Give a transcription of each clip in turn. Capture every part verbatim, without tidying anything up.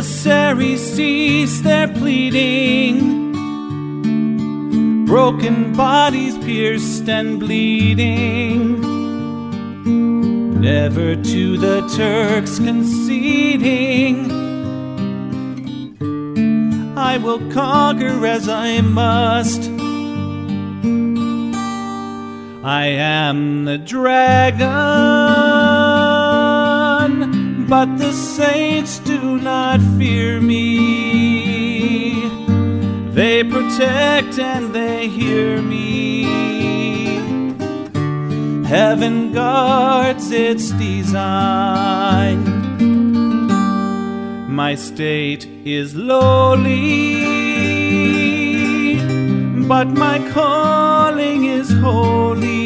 emissaries cease their pleading, broken bodies pierced and bleeding, never to the Turks conceding. I will conquer as I must. I am the dragon, but the saints do not fear me. They protect and they hear me. Heaven guards its design. My state is lowly, but my calling is holy.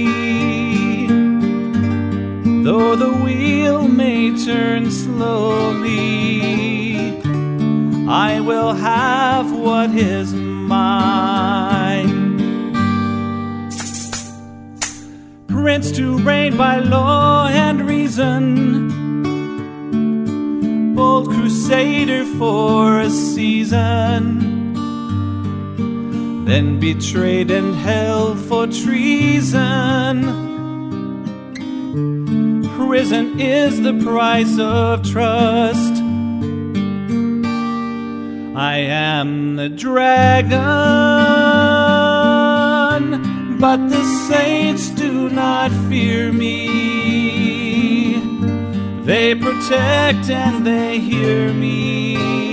Though the wheel may turn slowly, I will have what is mine. Prince to reign by law and reason, bold crusader for a season, then betrayed and held for treason. Prison is the price of trust. I am the dragon, but the saints do not fear me. They protect and they hear me.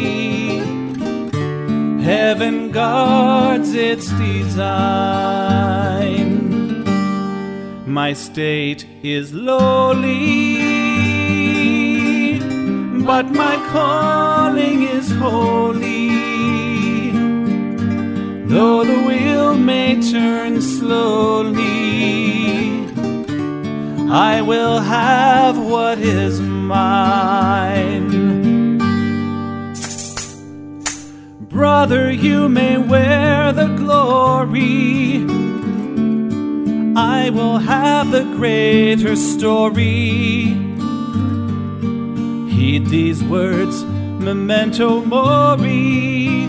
Heaven guards its design. My state is lowly, but my calling is holy. Though the wheel may turn slowly, I will have what is mine. Brother, you may wear the glory, I will have the greater story. Heed these words, memento mori.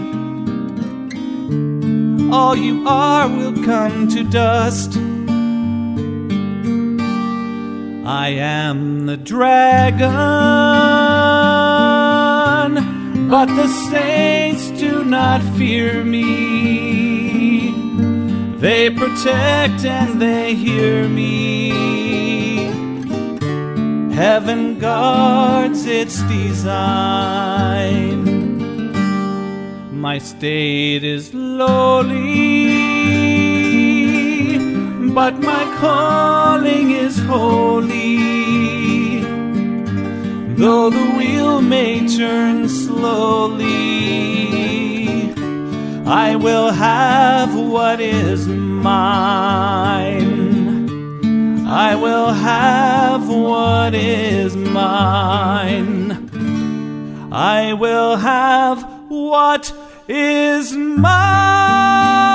All you are will come to dust. I am the dragon, but the saints do not fear me. They protect and they hear me. Heaven guards its design. My state is lowly, but my calling is holy. Though the wheel may turn slowly, I will have what is mine. I will have what is mine. I will have what is mine.